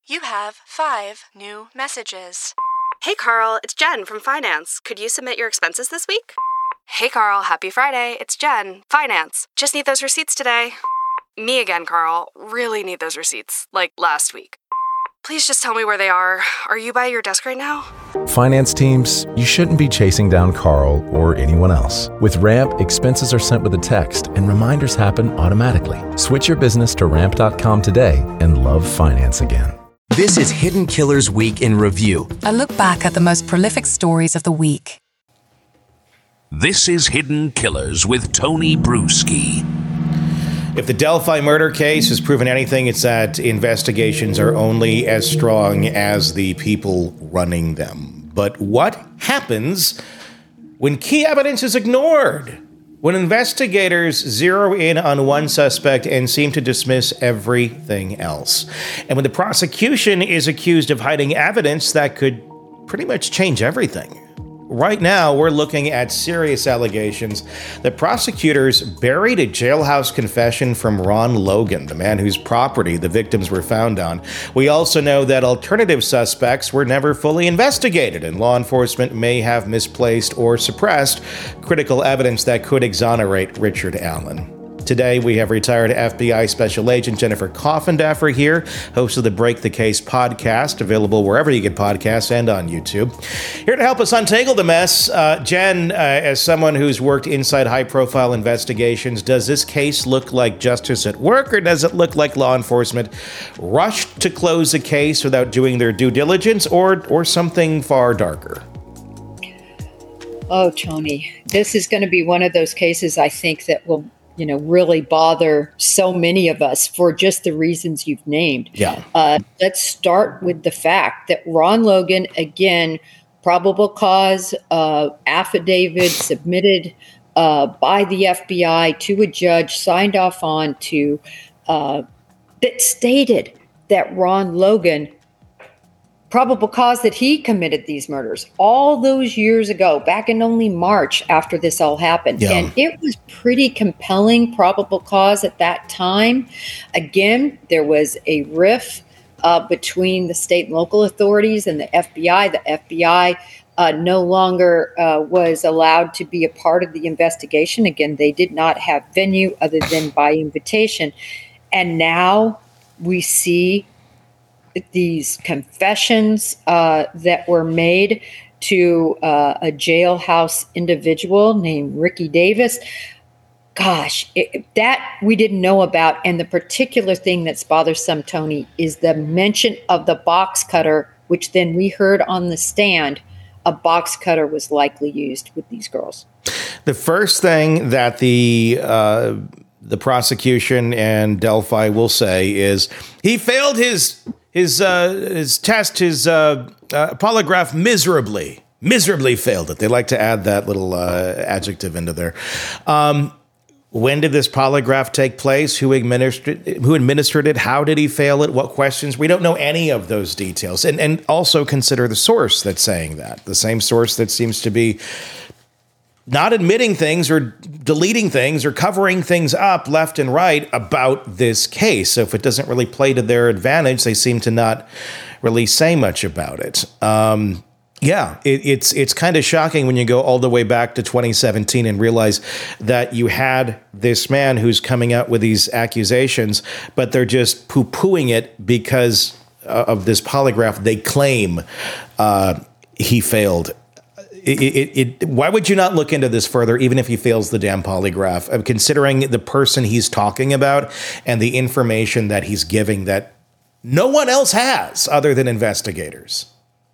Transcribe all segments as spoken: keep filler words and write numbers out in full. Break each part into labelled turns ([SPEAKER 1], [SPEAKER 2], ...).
[SPEAKER 1] You have five new messages.
[SPEAKER 2] Hey, Carl, it's Jen from Finance. Could you submit your expenses this week? Hey, Carl, happy Friday. It's Jen, Finance. Just need those receipts today. Me again, Carl. Really need those receipts, like last week. Please just tell me where they are. Are you by your desk right now?
[SPEAKER 3] Finance teams, you shouldn't be chasing down Carl or anyone else. With Ramp, expenses are sent with a text and reminders happen automatically. Switch your business to ramp dot com today and love finance again.
[SPEAKER 4] This is Hidden Killers Week in Review.
[SPEAKER 5] A look back at the most prolific stories of the week.
[SPEAKER 6] This is Hidden Killers with Tony Bruschi.
[SPEAKER 7] If the Delphi murder case has proven anything, it's that investigations are only as strong as the people running them. But what happens when key evidence is ignored? When investigators zero in on one suspect and seem to dismiss everything else? And when the prosecution is accused of hiding evidence that could pretty much change everything? Right now, we're looking at serious allegations that prosecutors buried a jailhouse confession from Ron Logan, the man whose property the victims were found on. We also know that alternative suspects were never fully investigated, and law enforcement may have misplaced or suppressed critical evidence that could exonerate Richard Allen. Today, we have retired F B I Special Agent Jennifer Coffindaffer here, host of the Break the Case podcast, available wherever you get podcasts and on YouTube. Here to help us untangle the mess, uh, Jen, uh, as someone who's worked inside high-profile investigations, does this case look like justice at work, or does it look like law enforcement rushed to close the case without doing their due diligence, or or something far darker?
[SPEAKER 8] Oh, Tony, this is going to be one of those cases I think that will you know, really bother so many of us for just the reasons you've named.
[SPEAKER 7] Yeah.
[SPEAKER 8] Uh, let's start with the fact that Ron Logan, again, probable cause uh, affidavit submitted uh, by the F B I to a judge, signed off on to, uh, that stated that Ron Logan, probable cause that he committed these murders all those years ago, back in only March after this all happened.
[SPEAKER 7] Yeah.
[SPEAKER 8] And it was pretty compelling probable cause at that time. Again, there was a rift uh, between the state and local authorities and the F B I. The F B I uh, no longer uh, was allowed to be a part of the investigation. Again, they did not have venue other than by invitation. And now we see these confessions uh, that were made to uh, a jailhouse individual named Ricky Davis. Gosh, it, that we didn't know about. And the particular thing that's bothersome, Tony, is the mention of the box cutter, which then we heard on the stand, a box cutter was likely used with these girls.
[SPEAKER 7] The first thing that the uh, the prosecution and Delphi will say is he failed his his uh, his test, his uh, uh, polygraph miserably, miserably failed it. They like to add that little uh, adjective into there. Um, when did this polygraph take place? Who administered who administered it? How did he fail it? What questions? We don't know any of those details. And and also consider the source that's saying that. The same source that seems to be not admitting things or deleting things or covering things up left and right about this case. So if it doesn't really play to their advantage, they seem to not really say much about it. Um, yeah, it, it's it's kind of shocking when you go all the way back to twenty seventeen and realize that you had this man who's coming out with these accusations, but they're just poo-pooing it because of this polygraph they claim uh, he failed. It, it, it, why would you not look into this further, even if he fails the damn polygraph, uh, considering the person he's talking about and the information that he's giving that no one else has other than investigators?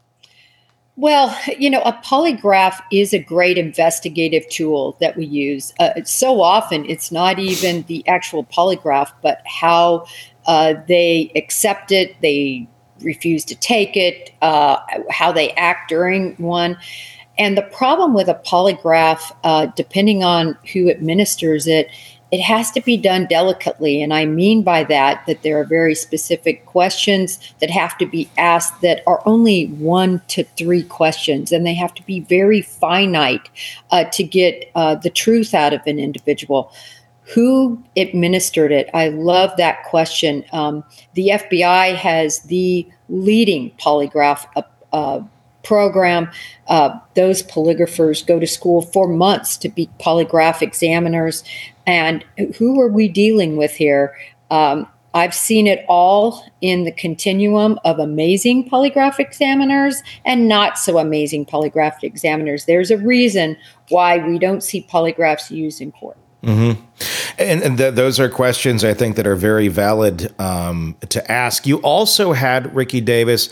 [SPEAKER 8] Well, you know, a polygraph is a great investigative tool that we use. Uh, so often it's not even the actual polygraph, but how uh, they accept it, they refuse to take it, uh, how they act during one. And the problem with a polygraph, uh, depending on who administers it, it has to be done delicately. And I mean by that, that there are very specific questions that have to be asked that are only one to three questions. And they have to be very finite uh, to get uh, the truth out of an individual. who administered it? I love that question. Um, the F B I has the leading polygraph uh, uh, program. Uh, those polygraphers go to school for months to be polygraph examiners. And who are we dealing with here? Um, I've seen it all in the continuum of amazing polygraph examiners and not so amazing polygraph examiners. There's a reason why we don't see polygraphs used in court.
[SPEAKER 7] Mm-hmm. And, and th- those are questions, I think, that are very valid um, to ask. You also had Ricky Davis.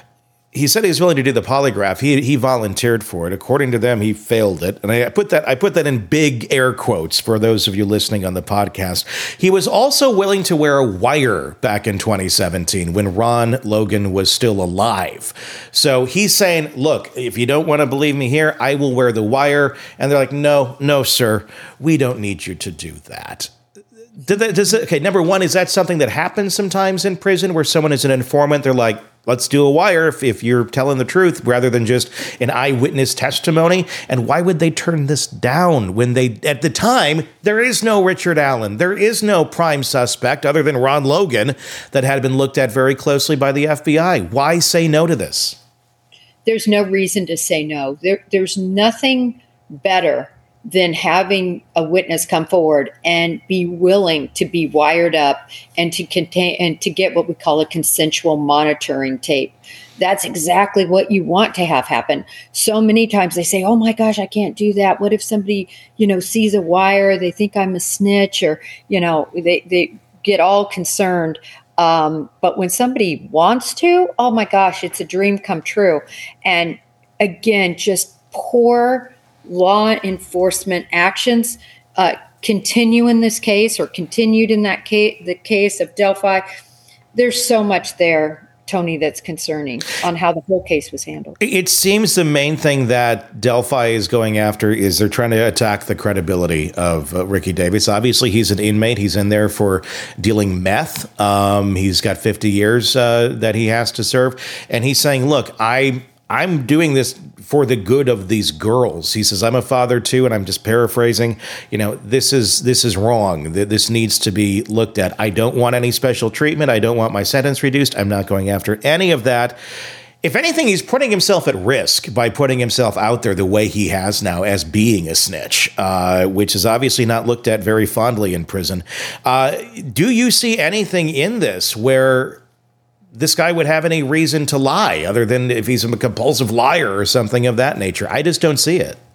[SPEAKER 7] He said he was willing to do the polygraph. He he volunteered for it. According to them, he failed it. And I put that I put that in big air quotes for those of you listening on the podcast. He was also willing to wear a wire back in twenty seventeen when Ron Logan was still alive. So he's saying, look, if you don't want to believe me here, I will wear the wire. And they're like, no, no, sir, we don't need you to do that. Did that, does it, okay, number one, is that something that happens sometimes in prison where someone is an informant? They're like, let's do a wire if, if you're telling the truth rather than just an eyewitness testimony. And why would they turn this down when they, at the time, there is no Richard Allen. There is no prime suspect other than Ron Logan that had been looked at very closely by the F B I. Why say no to this?
[SPEAKER 8] There's no reason to say no. There, there's nothing better than having a witness come forward and be willing to be wired up and to contain and to get what we call a consensual monitoring tape. That's exactly what you want to have happen. So many times they say, oh my gosh, I can't do that. What if somebody, you know, sees a wire, they think I'm a snitch, or, you know, they, they get all concerned. Um, but when somebody wants to, oh my gosh, it's a dream come true. And again, just poor law enforcement actions uh, continue in this case, or continued in that case, the case of Delphi. There's so much there, Tony, that's concerning on how the whole case was handled.
[SPEAKER 7] It seems the main thing that Delphi is going after is they're trying to attack the credibility of uh, Ricky Davis. Obviously, he's an inmate. He's in there for dealing meth. Um, he's got fifty years uh, that he has to serve. And he's saying, look, I... I'm doing this for the good of these girls. He says, I'm a father too, and I'm just paraphrasing. You know, this is this is wrong. This needs to be looked at. I don't want any special treatment. I don't want my sentence reduced. I'm not going after any of that. If anything, he's putting himself at risk by putting himself out there the way he has now as being a snitch, uh, which is obviously not looked at very fondly in prison. Uh, do you see anything in this where this guy would have any reason to lie other than if he's a compulsive liar or something of that nature? I just don't see it.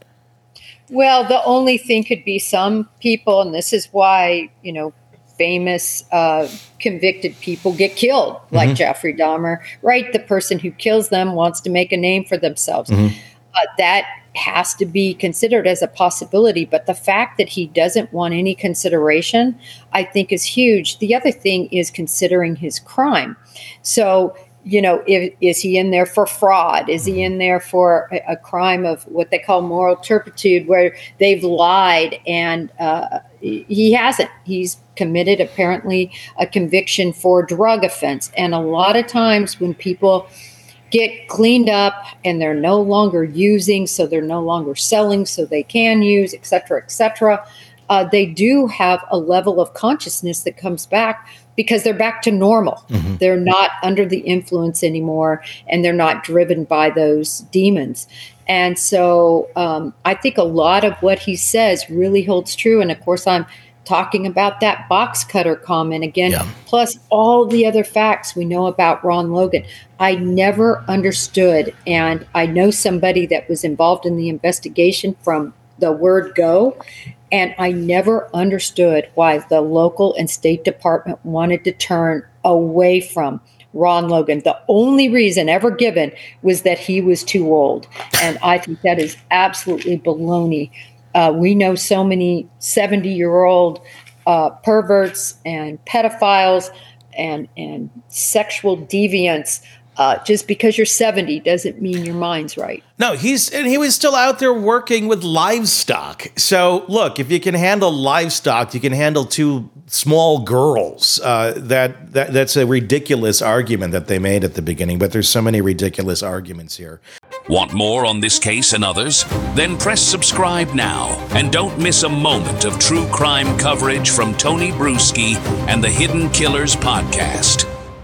[SPEAKER 8] Well, the only thing could be some people, and this is why, you know, famous uh, convicted people get killed, like mm-hmm. Jeffrey Dahmer, right? The person who kills them wants to make a name for themselves. Mm-hmm. Uh, that has to be considered as a possibility. But the fact that he doesn't want any consideration, I think, is huge. The other thing is considering his crime. So, you know, if, is he in there for fraud? Is he in there for a, a crime of what they call moral turpitude, where they've lied and uh, he hasn't? He's committed, apparently, a conviction for drug offense. And a lot of times when people get cleaned up and they're no longer using, so they're no longer selling, so they can use, et cetera, et cetera, uh, they do have a level of consciousness that comes back because they're back to normal. Mm-hmm. They're not under the influence anymore, and they're not driven by those demons. And so um, I think a lot of what he says really holds true. And of course, I'm talking about that box cutter comment again, yeah. plus all the other facts we know about Ron Logan. I never understood, and I know somebody that was involved in the investigation from the word go, and I never understood why the local and state department wanted to turn away from Ron Logan. The only reason ever given was that he was too old, and I think that is absolutely baloney. Uh, we know so many seventy-year-old uh, perverts and pedophiles and and sexual deviants. Uh, just because you're seventy doesn't mean your mind's right.
[SPEAKER 7] No, he's and he was still out there working with livestock. So look, if you can handle livestock, you can handle two small girls. Uh, that, that that's a ridiculous argument that they made at the beginning. But there's so many ridiculous arguments here.
[SPEAKER 6] Want more on this case and others? Then press subscribe now and don't miss a moment of true crime coverage from Tony Bruschi and the Hidden Killers podcast.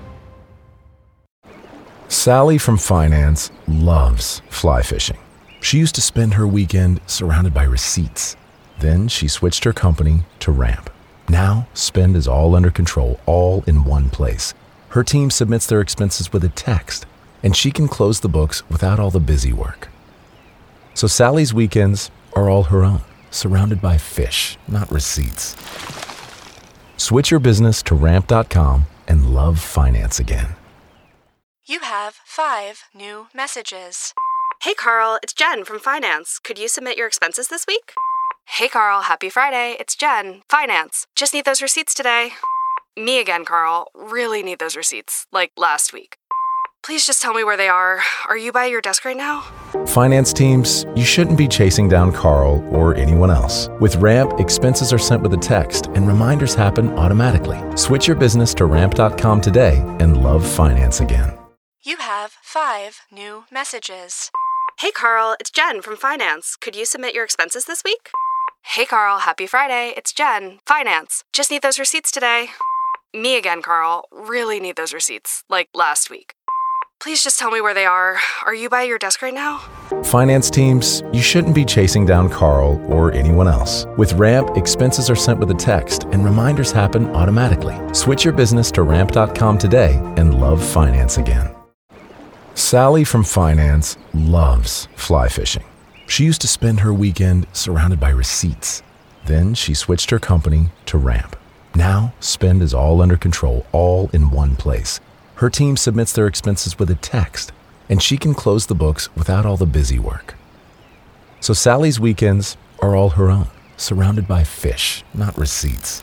[SPEAKER 3] Sally from finance loves fly fishing. She used to spend her weekend surrounded by receipts. Then she switched her company to Ramp. Now, spend is all under control, all in one place. Her team submits their expenses with a text, and she can close the books without all the busy work. So Sally's weekends are all her own, surrounded by fish, not receipts. Switch your business to ramp dot com and love finance again.
[SPEAKER 1] You have five new messages.
[SPEAKER 2] Hey Carl, it's Jen from Finance. Could you submit your expenses this week? Hey Carl, happy Friday. It's Jen, Finance. Just need those receipts today. Me again, Carl. Really need those receipts, like last week. Please just tell me where they are. Are you by your desk right now?
[SPEAKER 3] Finance teams, you shouldn't be chasing down Carl or anyone else. With Ramp, expenses are sent with a text and reminders happen automatically. Switch your business to ramp dot com today and love finance again.
[SPEAKER 1] You have five new messages.
[SPEAKER 2] Hey Carl, it's Jen from Finance. Could you submit your expenses this week? Hey Carl, happy Friday. It's Jen, Finance. Just need those receipts today. Me again, Carl. Really need those receipts, like last week. Please just tell me where they are. Are you by your desk right now?
[SPEAKER 3] Finance teams, you shouldn't be chasing down Carl or anyone else. With Ramp, expenses are sent with a text and reminders happen automatically. Switch your business to ramp dot com today and love finance again. Sally from finance loves fly fishing. She used to spend her weekend surrounded by receipts. Then she switched her company to Ramp. Now, spend is all under control, all in one place. Her team submits their expenses with a text, and she can close the books without all the busy work. So Sally's weekends are all her own, surrounded by fish, not receipts.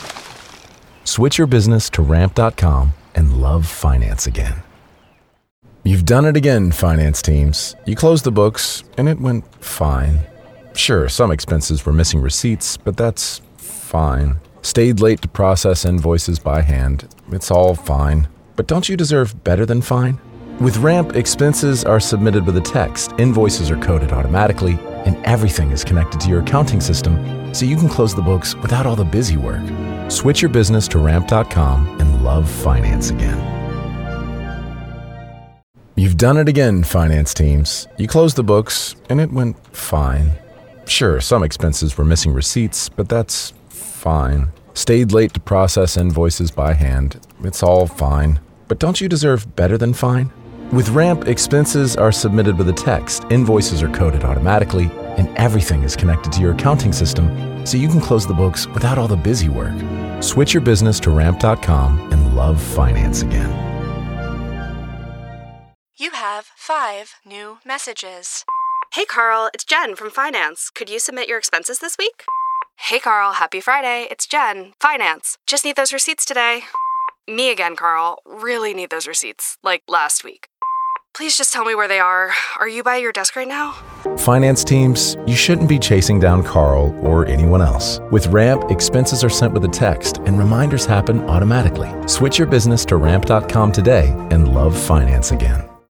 [SPEAKER 3] Switch your business to ramp dot com and love finance again. You've done it again, finance teams. You closed the books, and it went fine. Sure, some expenses were missing receipts, but that's fine. Stayed late to process invoices by hand. It's all fine. But don't you deserve better than fine? With Ramp, expenses are submitted with a text, invoices are coded automatically, and everything is connected to your accounting system, so you can close the books without all the busy work. Switch your business to ramp dot com and love finance again. You've done it again, finance teams. You closed the books, and it went fine. Sure, some expenses were missing receipts, but that's fine. Stayed late to process invoices by hand. It's all fine. But don't you deserve better than fine? With Ramp, expenses are submitted with a text, invoices are coded automatically, and everything is connected to your accounting system, so you can close the books without all the busy work. Switch your business to ramp dot com and love finance again.
[SPEAKER 1] You have five new messages.
[SPEAKER 2] Hey Carl, it's Jen from Finance. Could you submit your expenses this week? Hey Carl, happy Friday. It's Jen, Finance. Just need those receipts today. Me again, Carl. Really need those receipts, like last week. Please just tell me where they are. Are you by your desk right now?
[SPEAKER 3] Finance teams, you shouldn't be chasing down Carl or anyone else. With Ramp, expenses are sent with a text and reminders happen automatically. Switch your business to ramp dot com today and love finance again.